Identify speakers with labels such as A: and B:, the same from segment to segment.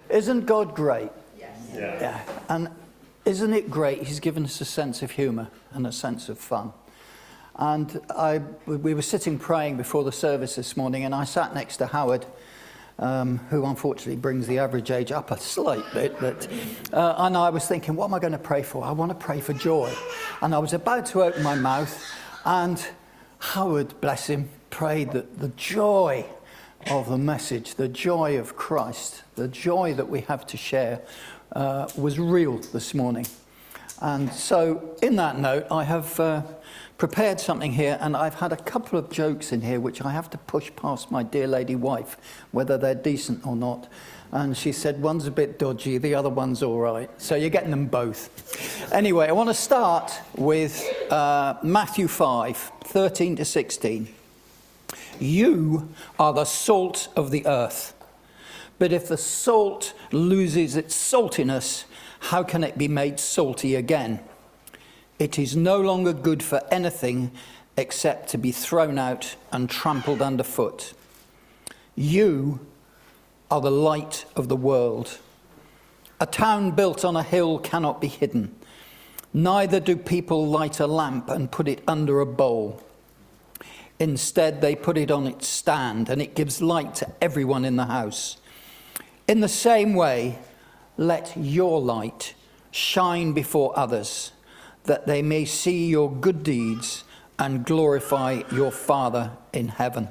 A: Isn't God great?
B: Yes.
A: Yeah. And isn't it great? He's given us a sense of humour and a sense of fun. And we were sitting praying before the service this morning, and I sat next to Howard, who unfortunately brings the average age up a slight bit. And I was thinking, what am I going to pray for? I want to pray for joy. And I was about to open my mouth, and Howard, bless him, prayed that the joy of the message, the joy of Christ, the joy that we have to share, was real this morning. And so in that note, I have prepared something here, and I've had a couple of jokes in here which I have to push past my dear lady wife, whether they're decent or not. And she said one's a bit dodgy, the other one's all right. So you're getting them both. Anyway, I want to start with Matthew 5:13 to 16. You are the salt of the earth. But if the salt loses its saltiness, how can it be made salty again? It is no longer good for anything except to be thrown out and trampled underfoot. You are the light of the world. A town built on a hill cannot be hidden. Neither do people light a lamp and put it under a bowl. Instead, they put it on its stand, and it gives light to everyone in the house. In the same way, let your light shine before others, that they may see your good deeds and glorify your Father in heaven.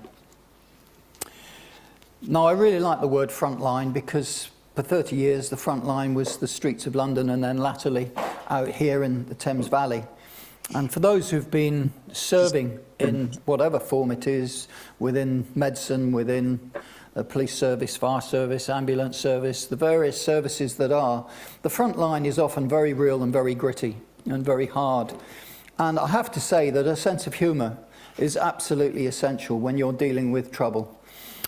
A: Now, I really like the word frontline, because for 30 years the front line was the streets of London, and then latterly out here in the Thames Valley. And for those who've been serving in whatever form it is, within medicine, within the police service, fire service, ambulance service, the various services that are, the front line is often very real and very gritty and very hard. And I have to say that a sense of humour is absolutely essential when you're dealing with trouble.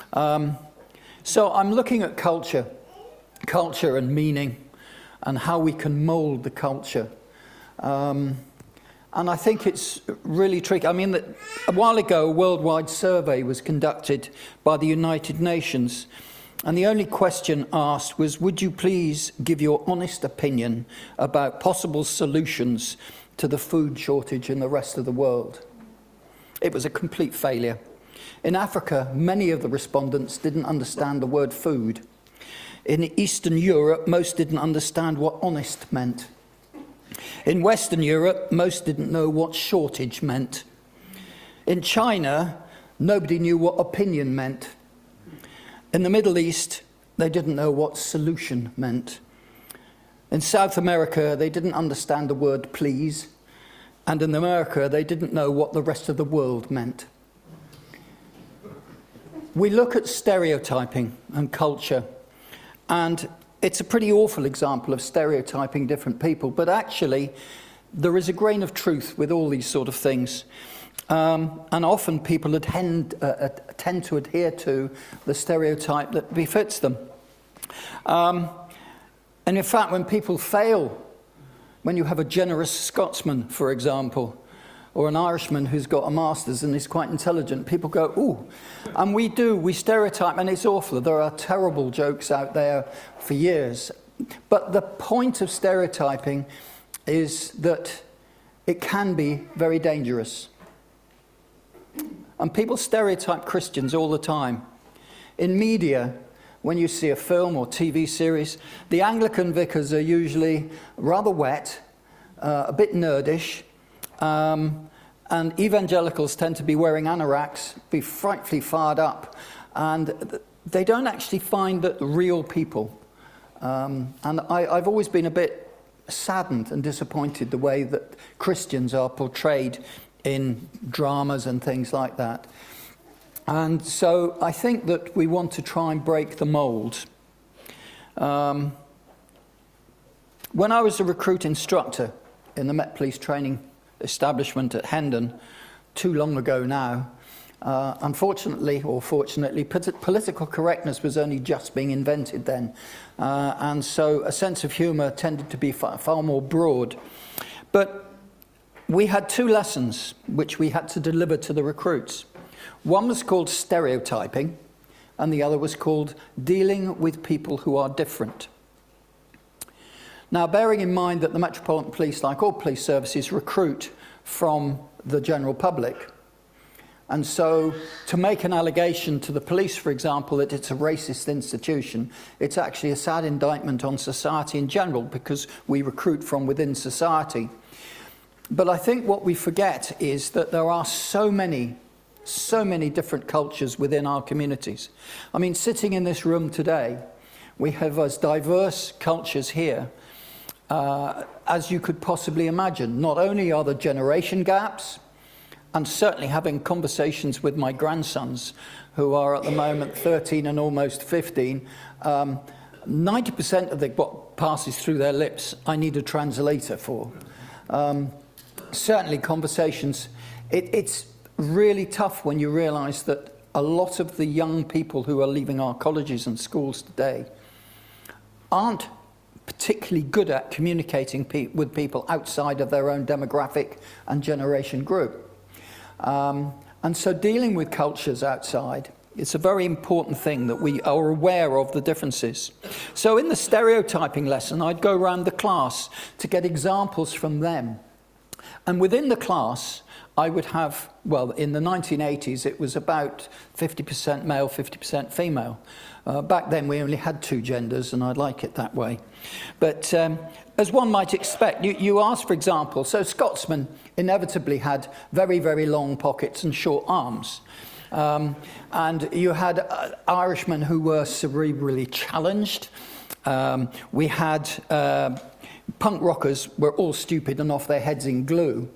A: So I'm looking at culture and meaning, and how we can mould the culture. And I think it's really tricky. I mean, a while ago, a worldwide survey was conducted by the United Nations. And the only question asked was, would you please give your honest opinion about possible solutions to the food shortage in the rest of the world? It was a complete failure. In Africa, many of the respondents didn't understand the word food. In Eastern Europe, most didn't understand what honest meant. In Western Europe, most didn't know what shortage meant. In China, nobody knew what opinion meant. In the Middle East, they didn't know what solution meant. In South America, they didn't understand the word please. And in America, they didn't know what the rest of the world meant. We look at stereotyping and culture, and it's a pretty awful example of stereotyping different people, but actually there is a grain of truth with all these sort of things. And often people tend to adhere to the stereotype that befits them. And in fact, when people fail, when you have a generous Scotsman, for example, or an Irishman who's got a master's and is quite intelligent, people go, ooh. And we stereotype, and it's awful. There are terrible jokes out there for years. But the point of stereotyping is that it can be very dangerous. And people stereotype Christians all the time. In media, when you see a film or TV series, the Anglican vicars are usually rather wet, a bit nerdish, and evangelicals tend to be wearing anoraks, be frightfully fired up, and they don't actually find that real people. And I've always been a bit saddened and disappointed the way that Christians are portrayed in dramas and things like that. And so I think that we want to try and break the mould. When I was a recruit instructor in the Met Police training establishment at Hendon, too long ago now, unfortunately or fortunately, political correctness was only just being invented then. And so a sense of humour tended to be far more broad. But we had two lessons which we had to deliver to the recruits. One was called stereotyping, and the other was called Dealing with People Who Are Different. Now, bearing in mind that the Metropolitan Police, like all police services, recruit from the general public, and so to make an allegation to the police, for example, that it's a racist institution, it's actually a sad indictment on society in general, because we recruit from within society. But I think what we forget is that there are so many different cultures within our communities. I mean, sitting in this room today, we have as diverse cultures here as you could possibly imagine. Not only are there generation gaps, and certainly having conversations with my grandsons, who are at the moment 13 and almost 15, 90% of what passes through their lips, I need a translator for. Certainly conversations, it's really tough when you realise that a lot of the young people who are leaving our colleges and schools today aren't particularly good at communicating with people outside of their own demographic and generation group. And so dealing with cultures outside, it's a very important thing that we are aware of the differences. So in the stereotyping lesson, I'd go around the class to get examples from them. And within the class, I would have, well, in the 1980s, it was about 50% male, 50% female. Back then, we only had two genders, and I'd like it that way. But as one might expect, you ask, for example, so Scotsmen inevitably had very, very long pockets and short arms. And you had Irishmen who were cerebrally challenged. We had punk rockers were all stupid and off their heads in glue.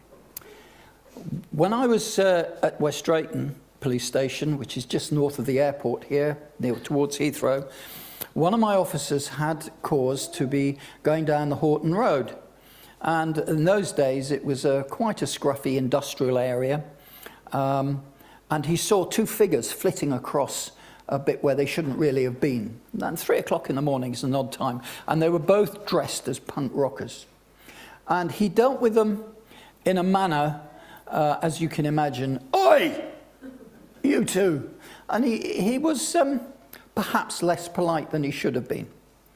A: When I was at West Drayton Police Station, which is just north of the airport here, near towards Heathrow, one of my officers had cause to be going down the Horton Road. And in those days, it was quite a scruffy industrial area. And he saw two figures flitting across a bit where they shouldn't really have been. And 3 o'clock in the morning is an odd time. And they were both dressed as punk rockers. And he dealt with them in a manner, as you can imagine, "Oi! You two!" And he was perhaps less polite than he should have been.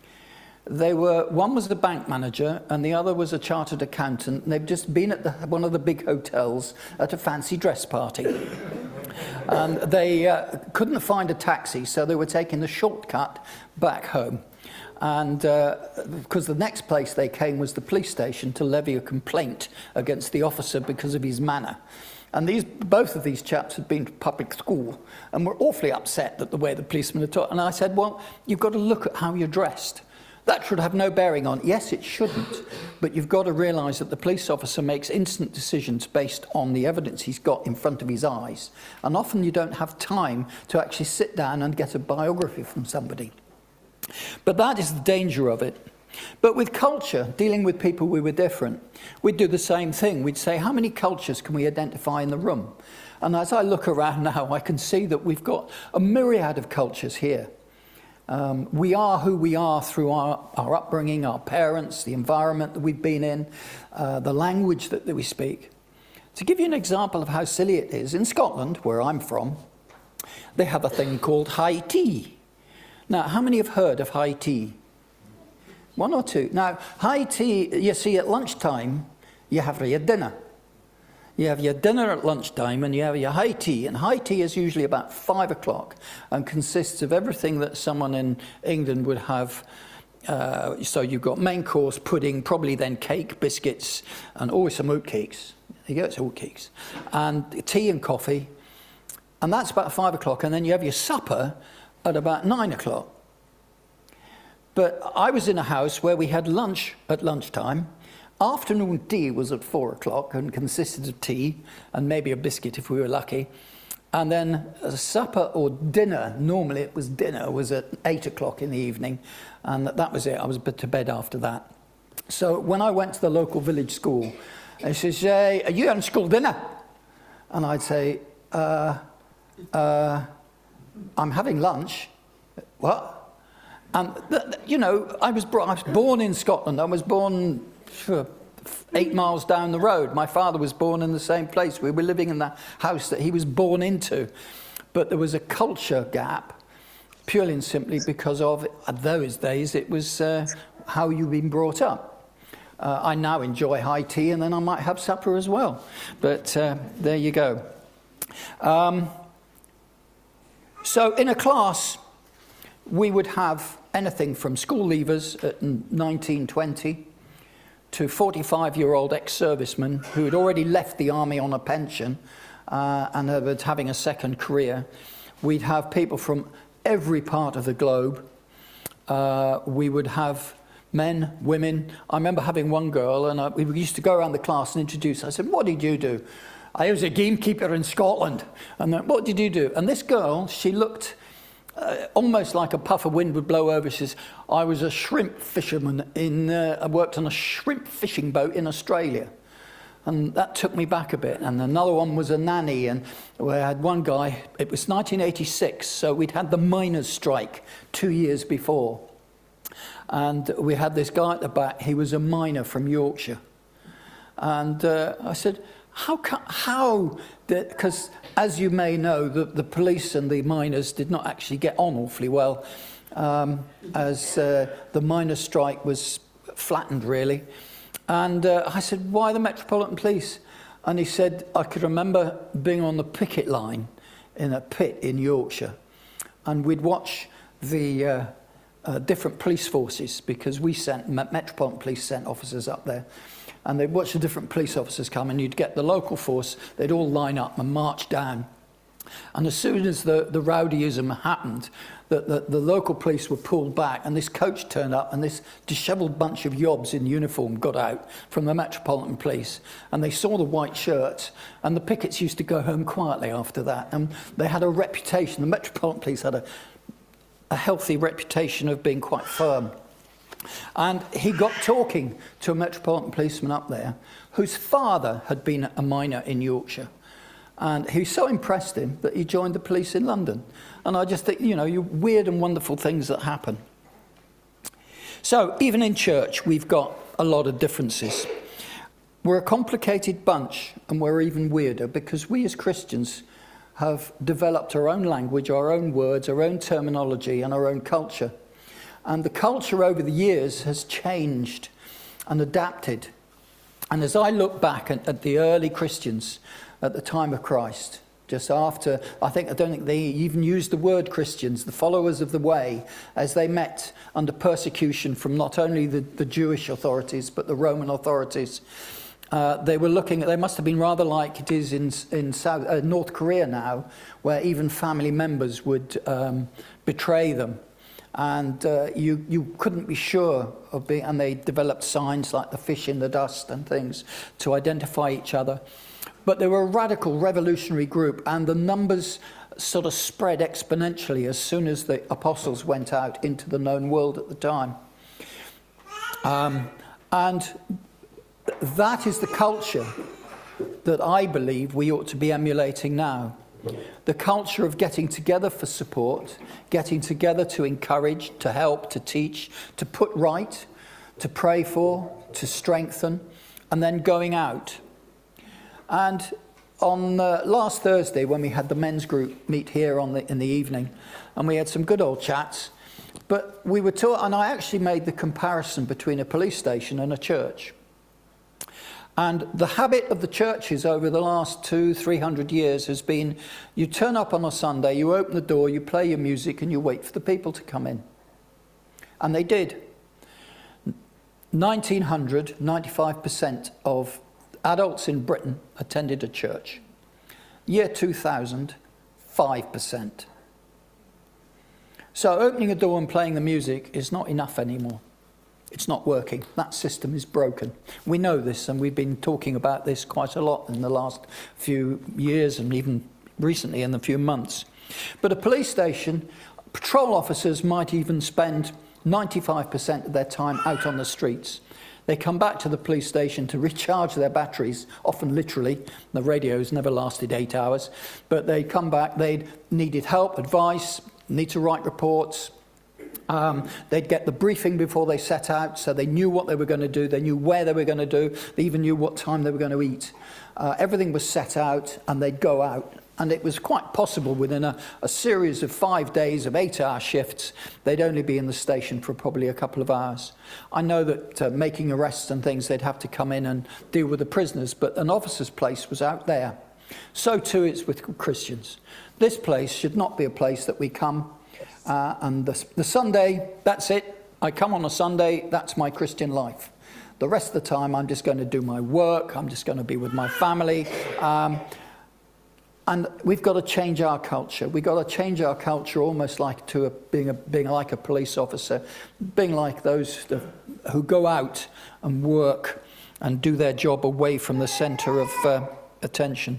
A: One was the bank manager and the other was a chartered accountant. And they'd just been at one of the big hotels at a fancy dress party. And they couldn't find a taxi, so they were taking the shortcut back home. And because the next place they came was the police station to levy a complaint against the officer because of his manner. And both of these chaps had been to public school and were awfully upset at the way the policeman had taught. And I said, well, you've got to look at how you're dressed. That should have no bearing on, yes, it shouldn't, but you've got to realise that the police officer makes instant decisions based on the evidence he's got in front of his eyes. And often you don't have time to actually sit down and get a biography from somebody. But that is the danger of it. But with culture, dealing with people we were different, we'd do the same thing. We'd say, how many cultures can we identify in the room? And as I look around now, I can see that we've got a myriad of cultures here. We are who we are through our upbringing, our parents, the environment that we've been in, the language that we speak. To give you an example of how silly it is, in Scotland, where I'm from, they have a thing called high tea. Now, how many have heard of high tea? One or two. Now, high tea, you see, at lunchtime, you have your dinner. You have your dinner at lunchtime and you have your high tea. And high tea is usually about 5 o'clock and consists of everything that someone in England would have. So you've got main course, pudding, probably then cake, biscuits, and always some oatcakes. There you go, it's oatcakes. And tea and coffee. And that's about 5 o'clock. And then you have your supper at about 9 o'clock. But I was in a house where we had lunch at lunchtime. Afternoon tea was at 4 o'clock and consisted of tea and maybe a biscuit if we were lucky. And then a supper or dinner, normally it was dinner, was at 8 o'clock in the evening. And that was it. I was to bed after that. So when I went to the local village school, they says, "Hey, are you having school dinner?" And I'd say, I'm having lunch. What? And, you know, I was born in Scotland. I was born 8 miles down the road. My father was born in the same place. We were living in the house that he was born into. but there was a culture gap, purely and simply because of, those days, it was how you've been brought up. I now enjoy high tea, and then I might have supper as well. But there you go. So in a class, we would have anything from school leavers at 19, 20 to 45-year-old ex-servicemen who had already left the army on a pension and were having a second career. We'd have people from every part of the globe. We would have men, women. I remember having one girl, and we used to go around the class and introduce her. I said, "What did you do?" "I was a gamekeeper in Scotland." And then, "What did you do?" And this girl, she looked almost like a puff of wind would blow over. She says, "I was a shrimp fisherman I worked on a shrimp fishing boat in Australia." And that took me back a bit. And another one was a nanny. And we had one guy, it was 1986, so we'd had the miners' strike 2 years before. And we had this guy at the back, he was a miner from Yorkshire. And I said, because as you may know, the police and the miners did not actually get on awfully well as the miners' strike was flattened, really. And I said, "Why the Metropolitan Police?" And he said, "I could remember being on the picket line in a pit in Yorkshire, and we'd watch the different police forces, because Metropolitan Police sent officers up there. And they'd watch the different police officers come, and you'd get the local force, they'd all line up and march down. And as soon as the rowdyism happened, the local police were pulled back, and this coach turned up, and this dishevelled bunch of yobs in uniform got out from the Metropolitan Police, and they saw the white shirts, and the pickets used to go home quietly after that. And they had a reputation, the Metropolitan Police had a healthy reputation of being quite firm. And he got talking to a Metropolitan policeman up there whose father had been a miner in Yorkshire. And he so impressed him that he joined the police in London. And I just think, you weird and wonderful things that happen. So even in church, we've got a lot of differences. We're a complicated bunch, and we're even weirder because we as Christians have developed our own language, our own words, our own terminology, and our own culture. And the culture over the years has changed and adapted. And as I look back at the early Christians at the time of Christ, just after, I don't think they even used the word Christians, the followers of the way, as they met under persecution from not only the Jewish authorities, but the Roman authorities. They must have been rather like it is in North Korea now, where even family members would betray them. And you couldn't be sure of being, and they developed signs like the fish in the dust and things to identify each other. But they were a radical revolutionary group, and the numbers sort of spread exponentially as soon as the apostles went out into the known world at the time. And that is the culture that I believe we ought to be emulating now. The culture of getting together for support, getting together to encourage, to help, to teach, to put right, to pray for, to strengthen, and then going out. And on last Thursday, when we had the men's group meet here in the evening, and we had some good old chats, but we were taught, and I actually made the comparison between a police station and a church. And the habit of the churches over the last 200-300 years has been, you turn up on a Sunday, you open the door, you play your music, and you wait for the people to come in. And they did. 1900, 95% of adults in Britain attended a church. Year 2000, 5%. So opening a door and playing the music is not enough anymore. It's not working. That system is broken. We know this, and we've been talking about this quite a lot in the last few years and even recently in a few months. But a police station, patrol officers might even spend 95% of their time out on the streets. They come back to the police station to recharge their batteries, often literally. The radios never lasted 8 hours. But they come back, they needed help, advice, need to write reports. They'd get the briefing before they set out, so they knew what they were going to do, they knew where they were going to do, they even knew what time they were going to eat. Everything was set out, and they'd go out And it was quite possible within a series of 5 days of 8-hour shifts, they'd only be in the station for probably a couple of hours. I know that making arrests and things, they'd have to come in and deal with the prisoners, but an officer's place was out there. So too it's with Christians. This place should not be a place that we come and the Sunday, that's it. I come on a Sunday, that's my Christian life. The rest of the time, I'm just going to do my work. I'm just going to be with my family. And we've got to change our culture. We've got to change our culture almost like to being like a police officer, being like those who go out and work and do their job away from the centre of attention.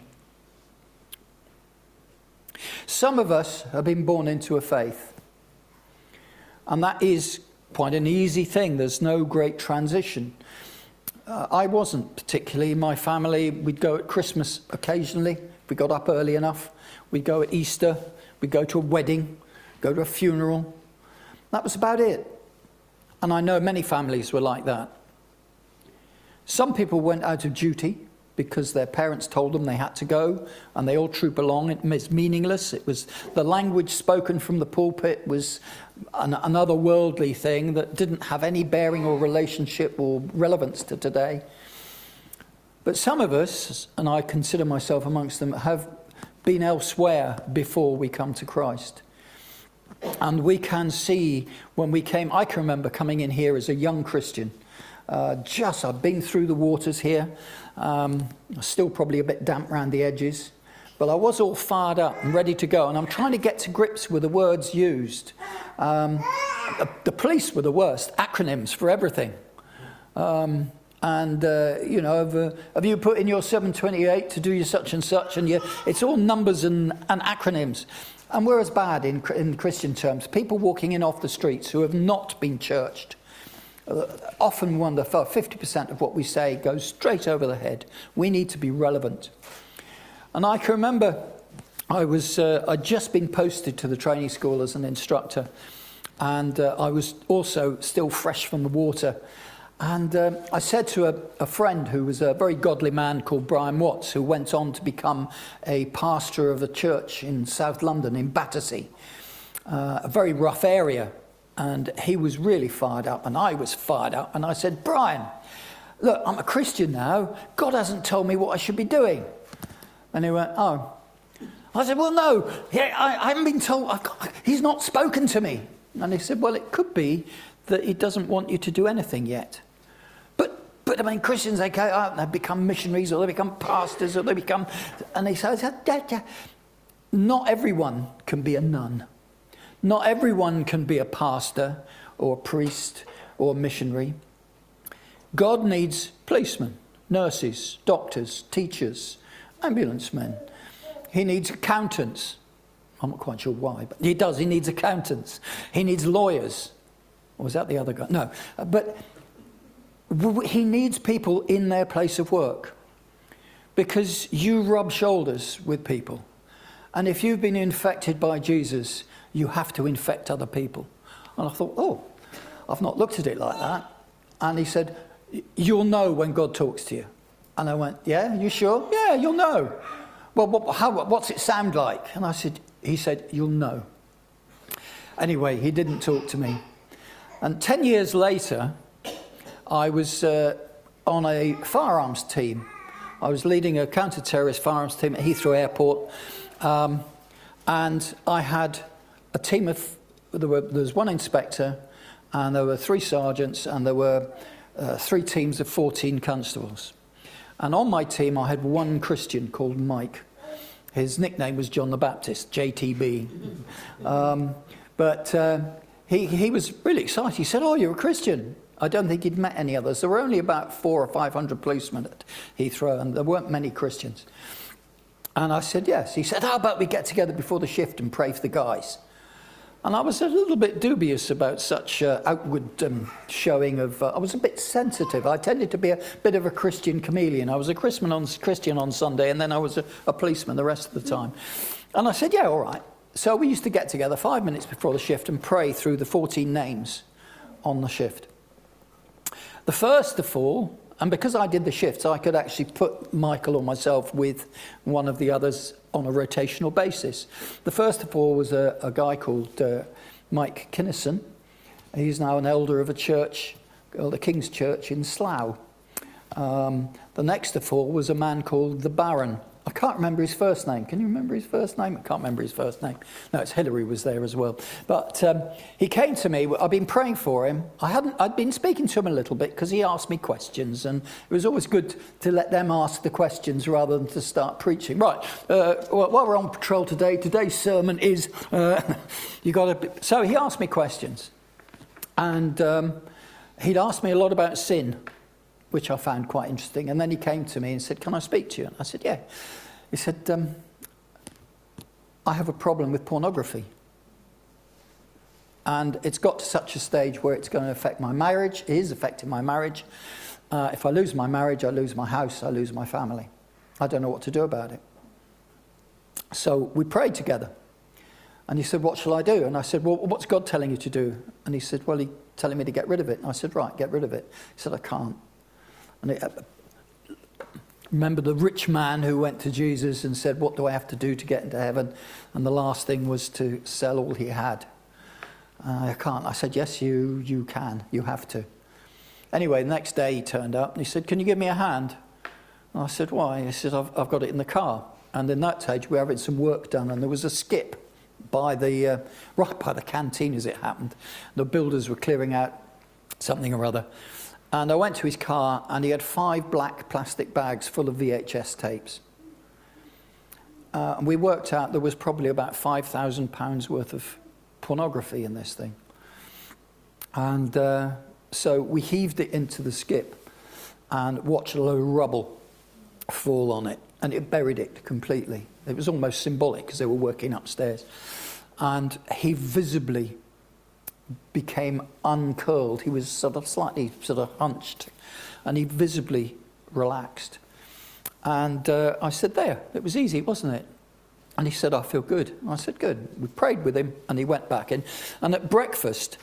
A: Some of us have been born into a faith. And that is quite an easy thing. There's no great transition. I wasn't particularly. In my family, we'd go at Christmas occasionally. If we got up early enough. We'd go at Easter. We'd go to a wedding, go to a funeral. That was about it. And I know many families were like that. Some people went out of duty because their parents told them they had to go, and they all troop along. It was meaningless. It was the language spoken from the pulpit was an otherworldly thing that didn't have any bearing or relationship or relevance to today. But some of us, and I consider myself amongst them, have been elsewhere before we come to Christ. And we can see when we came, I can remember coming in here as a young Christian. I've been through the waters here. Still probably a bit damp around the edges. But I was all fired up and ready to go. And I'm trying to get to grips with the words used. The police were the worst. Acronyms for everything. Have you put in your 728 to do your such and such? And it's all numbers and acronyms. And we're as bad in Christian terms. People walking in off the streets who have not been churched often wonder, 50% of what we say goes straight over the head. We need to be relevant. And I can remember I'd just been posted to the training school as an instructor. And I was also still fresh from the water. And I said to a friend who was a very godly man called Brian Watts, who went on to become a pastor of a church in South London, in Battersea, a very rough area. And he was really fired up, and I was fired up. And I said, Brian, look, I'm a Christian now. God hasn't told me what I should be doing. And he went, oh. I said, well, no, I haven't been told. He's not spoken to me. And he said, well, it could be that he doesn't want you to do anything yet. But I mean, Christians, they become missionaries, or they become pastors, or they become... And he said, not everyone can be a nun. Not everyone can be a pastor, or a priest, or a missionary. God needs policemen, nurses, doctors, teachers, ambulance men. He needs accountants. I'm not quite sure why, but he does. He needs accountants. He needs lawyers. Or was that the other guy? No. But he needs people in their place of work, because you rub shoulders with people. And if you've been infected by Jesus, you have to infect other people. And I thought, I've not looked at it like that. And he said, you'll know when God talks to you. And I went, yeah, you sure? Yeah, you'll know. Well, what's it sound like? And he said, you'll know. Anyway, he didn't talk to me. And 10 years later, I was on a firearms team. I was leading a counter-terrorist firearms team at Heathrow Airport. And I had a team of, there was one inspector, and there were 3 sergeants, and there were 3 teams of 14 constables. And on my team, I had one Christian called Mike. His nickname was John the Baptist, JTB. He was really excited. He said, you're a Christian. I don't think he'd met any others. There were only about 400 or 500 policemen at Heathrow, and there weren't many Christians. And I said, yes. He said, how about we get together before the shift and pray for the guys? And I was a little bit dubious about such outward showing of... I was a bit sensitive. I tended to be a bit of a Christian chameleon. I was a Christian on Sunday, and then I was a policeman the rest of the time. And I said, yeah, all right. So we used to get together 5 minutes before the shift and pray through the 14 names on the shift. The first of all, And because I did the shifts, I could actually put Michael or myself with one of the others on a rotational basis. The first of all was a guy called Mike Kinnison. He's now an elder of a church, the King's Church in Slough. The next of all was a man called the Baron. I can't remember his first name. Can you remember his first name? I can't remember his first name. No, it's Hilary was there as well. But he came to me. I've been praying for him. I'd been speaking to him a little bit because he asked me questions, and it was always good to let them ask the questions rather than to start preaching. Right. While we're on patrol today, today's sermon is you got to. So he asked me questions, and he'd asked me a lot about sin, which I found quite interesting. And then he came to me and said, "Can I speak to you?" And I said, "Yeah." He said, "I have a problem with pornography. And it's got to such a stage where it's going to affect my marriage. It is affecting my marriage. If I lose my marriage, I lose my house, I lose my family. I don't know what to do about it." So we prayed together. And he said, "What shall I do?" And I said, "Well, what's God telling you to do?" And he said, "Well, he's telling me to get rid of it." And I said, "Right, get rid of it." He said, "I can't." And remember the rich man who went to Jesus and said, "What do I have to do to get into heaven?" And the last thing was to sell all he had. "I can't." I said, "Yes, you can. You have to." Anyway, the next day he turned up and he said, "Can you give me a hand?" And I said, "Why?" He said, I've got it in the car." And in that stage, we were having some work done, and there was a skip by the right by the canteen as it happened. The builders were clearing out something or other. And I went to his car, and he had 5 black plastic bags full of VHS tapes. And we worked out there was probably about £5,000 worth of pornography in this thing. And so we heaved it into the skip and watched a load of rubble fall on it. And it buried it completely. It was almost symbolic because they were working upstairs. And he visibly became uncurled. He was slightly hunched, and he visibly relaxed. And I said, "There, it was easy, wasn't it?" And he said, "I feel good." And I said, "Good." We prayed with him, and he went back in. And at breakfast,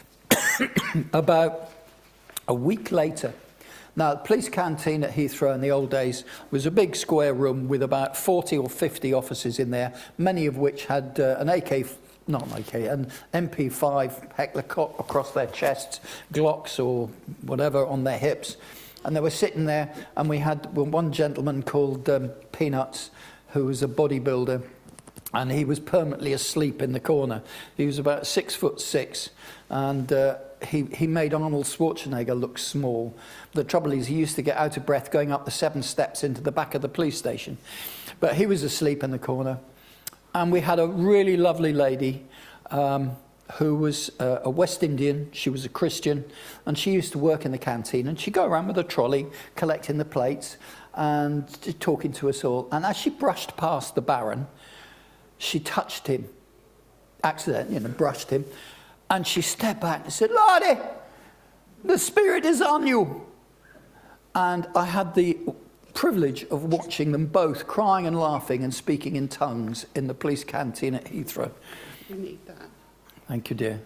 A: about a week later, now the police canteen at Heathrow in the old days was a big square room with about 40 or 50 officers in there, many of which had an an MP5 Heckler Koch across their chests, Glocks or whatever on their hips. And they were sitting there, and we had one gentleman called Peanuts, who was a bodybuilder, and he was permanently asleep in the corner. He was about 6'6", and he made Arnold Schwarzenegger look small. The trouble is he used to get out of breath going up the 7 steps into the back of the police station. But he was asleep in the corner. And we had a really lovely lady who was a West Indian. She was a Christian, and she used to work in the canteen, and she'd go around with a trolley collecting the plates and talking to us all. And as she brushed past the Baron, she touched him, accidentally, brushed him, and she stepped back and said, "Lordy, the Spirit is on you." And I had the privilege of watching them both crying and laughing and speaking in tongues in the police canteen at Heathrow.
B: You need that.
A: Thank you, dear.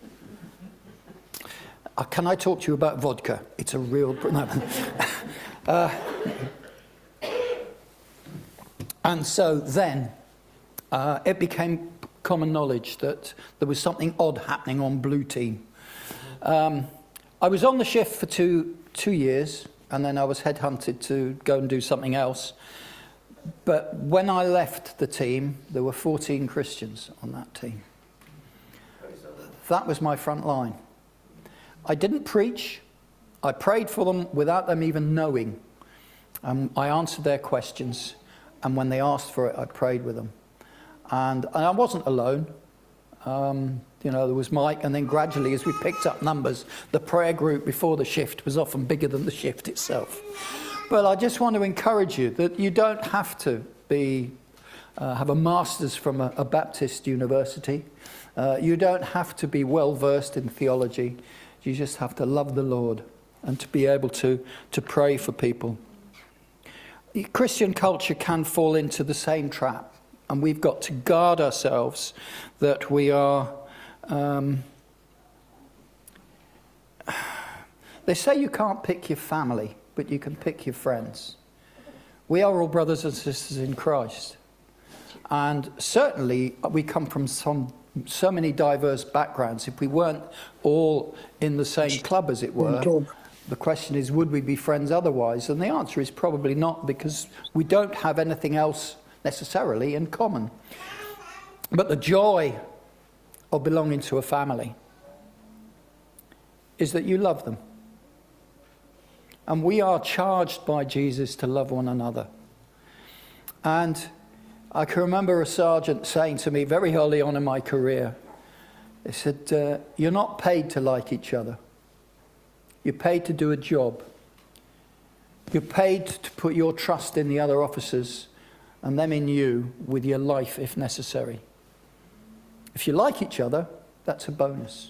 A: Can I talk to you about vodka? It's a real... No. And so then it became common knowledge that there was something odd happening on Blue Team. I was on the shift for two years, and then I was headhunted to go and do something else. But when I left the team, there were 14 Christians on that team. That was my front line. I didn't preach. I prayed for them without them even knowing. I answered their questions, and when they asked for it, I prayed with them. And I wasn't alone. There was Mike, and then gradually, as we picked up numbers, the prayer group before the shift was often bigger than the shift itself. But I just want to encourage you that you don't have to have a master's from a Baptist university. You don't have to be well versed in theology. You just have to love the Lord and to be able to pray for people. Christian culture can fall into the same trap, and we've got to guard ourselves that we are... they say you can't pick your family, but you can pick your friends. We are all brothers and sisters in Christ. And certainly we come from so many diverse backgrounds. If we weren't all in the same club, as it were, the question is, would we be friends otherwise? And the answer is probably not, because we don't have anything else necessarily in common. But the joy of belonging to a family is that you love them. And we are charged by Jesus to love one another. And I can remember a sergeant saying to me very early on in my career, he said, you're not paid to like each other. You're paid to do a job. You're paid to put your trust in the other officers and them in you with your life if necessary. If you like each other, that's a bonus.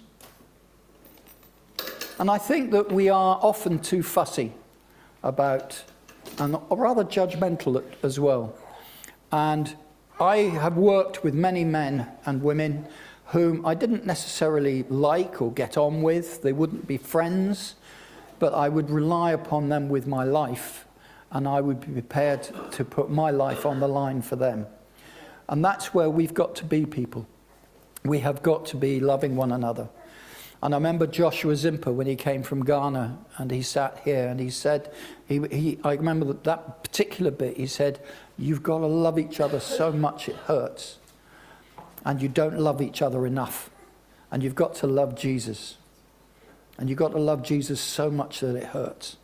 A: And I think that we are often too fussy about, and rather judgmental as well. And I have worked with many men and women whom I didn't necessarily like or get on with. They wouldn't be friends, but I would rely upon them with my life, and I would be prepared to put my life on the line for them. And that's where we've got to be, people. We have got to be loving one another. And I remember Joshua Zimper when he came from Ghana, and he sat here and he said, I remember that particular bit, he said, you've got to love each other so much it hurts. And you don't love each other enough. And you've got to love Jesus. And you've got to love Jesus so much that it hurts.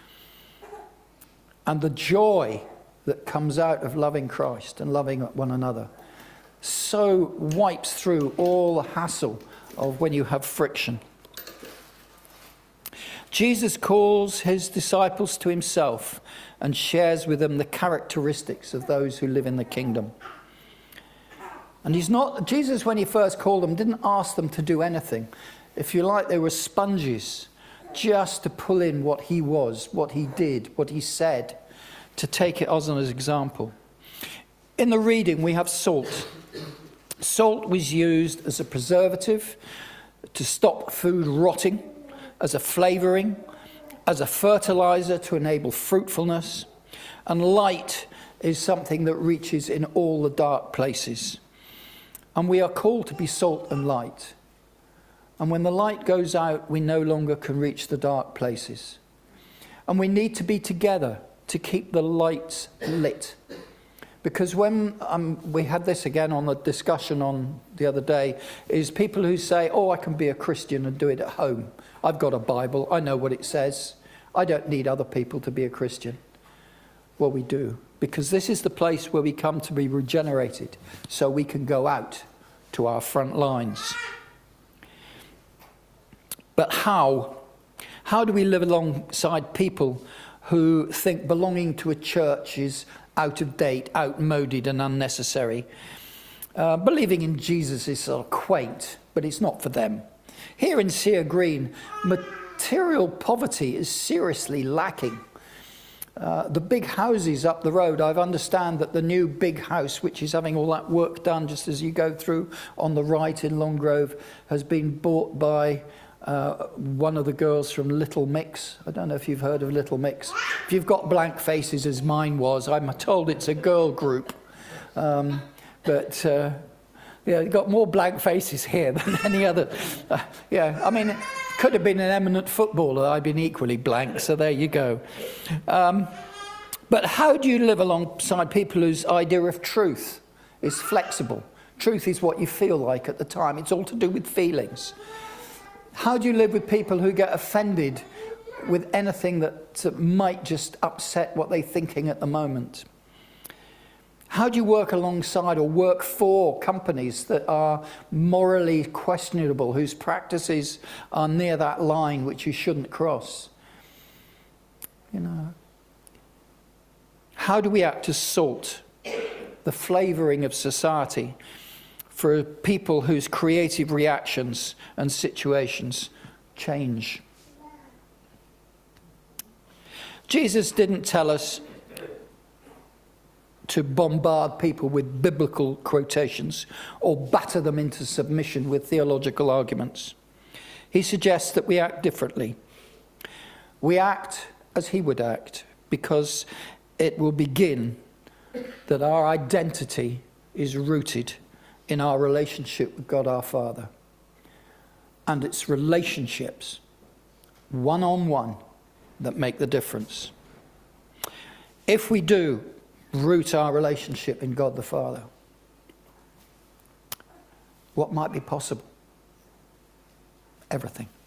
A: And the joy that comes out of loving Christ and loving one another so wipes through all the hassle of when you have friction. Jesus calls his disciples to himself and shares with them the characteristics of those who live in the kingdom. And Jesus, when he first called them, didn't ask them to do anything. If you like, they were sponges just to pull in what he was, what he did, what he said, to take it as an example. In the reading, we have salt. Salt was used as a preservative to stop food rotting, as a flavouring, as a fertiliser to enable fruitfulness. And light is something that reaches in all the dark places. And we are called to be salt and light. And when the light goes out, we no longer can reach the dark places. And we need to be together to keep the lights lit. Because when we had this again on the discussion on the other day, is people who say, I can be a Christian and do it at home. I've got a Bible. I know what it says. I don't need other people to be a Christian. Well, we do. Because this is the place where we come to be regenerated, so we can go out to our front lines. But how? How do we live alongside people who think belonging to a church is out of date, outmoded and unnecessary? Believing in Jesus is sort of quaint, but it's not for them. Here in Sear Green, material poverty is seriously lacking. The big houses up the road, I understand that the new big house, which is having all that work done just as you go through on the right in Longgrove, has been bought by one of the girls from Little Mix. I don't know if you've heard of Little Mix. If you've got blank faces, as mine was, I'm told it's a girl group. You've got more blank faces here than any other. It could have been an eminent footballer. I'd been equally blank, so there you go. But how do you live alongside people whose idea of truth is flexible? Truth is what you feel like at the time. It's all to do with feelings. How do you live with people who get offended with anything that might just upset what they're thinking at the moment? How do you work alongside or work for companies that are morally questionable, whose practices are near that line which you shouldn't cross? How do we act as salt, the flavouring of society, for people whose creative reactions and situations change? Jesus didn't tell us to bombard people with biblical quotations or batter them into submission with theological arguments. He suggests that we act differently. We act as he would act, because it will begin that our identity is rooted in our relationship with God our Father. And it's relationships, one-on-one, that make the difference. If we do root our relationship in God the Father, what might be possible? Everything.